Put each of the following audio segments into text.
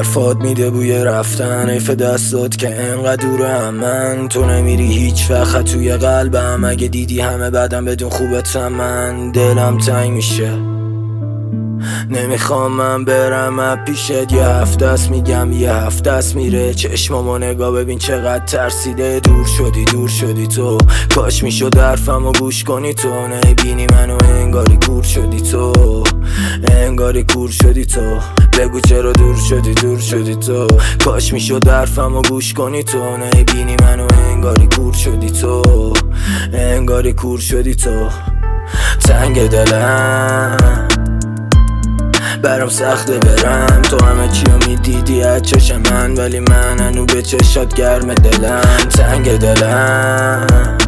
حرفات میده بوی رفتن، حیف دستات که انقدر دورم. من تو نمیری هیچ وقت توی قلبم، اگه دیدی همه بدم بدون خوبتم. من دلم تنگ میشه، نمیخوام من برم از پیشت. یه هفته است میگم یه هفته است میره. چشمامو نگاه ببین چقدر ترسیده. دور شدی تو، کاش میشد حرفمو گوش کنی تو. نبینی منو انگاری کور شدی تو، انگاری کور شدی تو. بگو چرا دور شدی تو. کاش میشد حرفمو گوش کنی تو. نبینی منو انگاری کور شدی تو، انگاری کور شدی تو. تنگ دلم برام سخته برم، تو همه چیو میدیدی از چشم من، ولی من هنو به چشات گرم دلم. تنگ دلم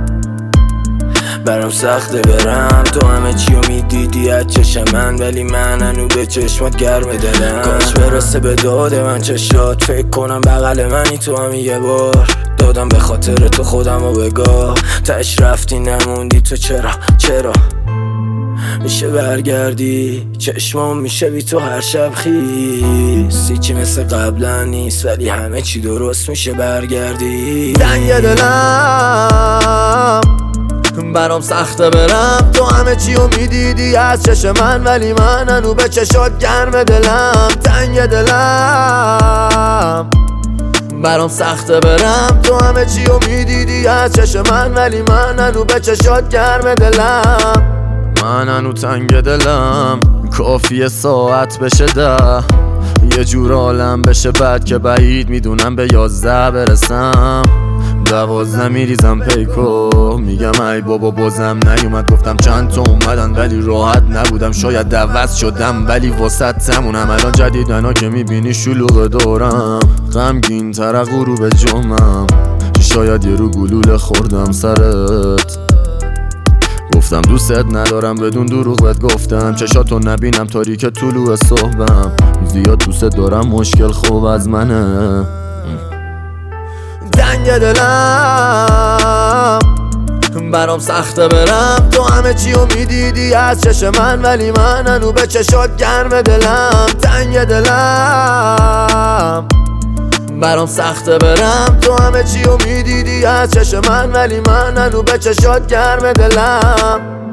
برام سخته برم، تو همه چیو میدیدی از چشم من، ولی من هنو به چشمات گرم دلم. کاش برسه به داد من چشات، فکر کنم بغل منی تو هم یه بار. دادم به خاطر تو خودم و بگاه، تش رفتی نموندی تو. چرا میشه برگردی؟ چشمام میشه بی تو هر شب خیس. هیچی مثل قبلا نیست، ولی همه چی درست میشه برگردی. تنگ دلم برام سخته برم، تو همه چیو میدیدی از چشم من، ولی من هنو به چشات گرم دلم. تنگ دلم برام سخته برم، تو همه چیو میدیدی از چشم من، ولی من هنو به چشات گرم دلم. من هنو تنگ دلم، کافیه ساعت بشه 10، یه جور عالم بشه بعد که بعید میدونم به 11 برسم. 12 میریزم پیکو، میگم ای بابا بازم نیومد. گفتم چند تا اومدن ولی راحت نبودم، شاید عوض شدم ولی واسط تمونم. الان جدیدنا که میبینی شلوغ دارم، غمگین تر از غروب جمعم. شاید یه رو گلوله خوردم سرت، گفتم دوستت ندارم بدون دروغ بهت گفتم. چشاتو نبینم تاریک طلوع صبحم، زیاد دوست دارم مشکل خوب از منه. تنگ دلم برام سخته برم، تو همه چیو میدیدی از چشم من، ولی من هنو به چشات گرم دلم. تنگ دلم برام سخته برم، تو همه چیو میدیدی از چشم من، ولی من هنو به چشات گرم دلم.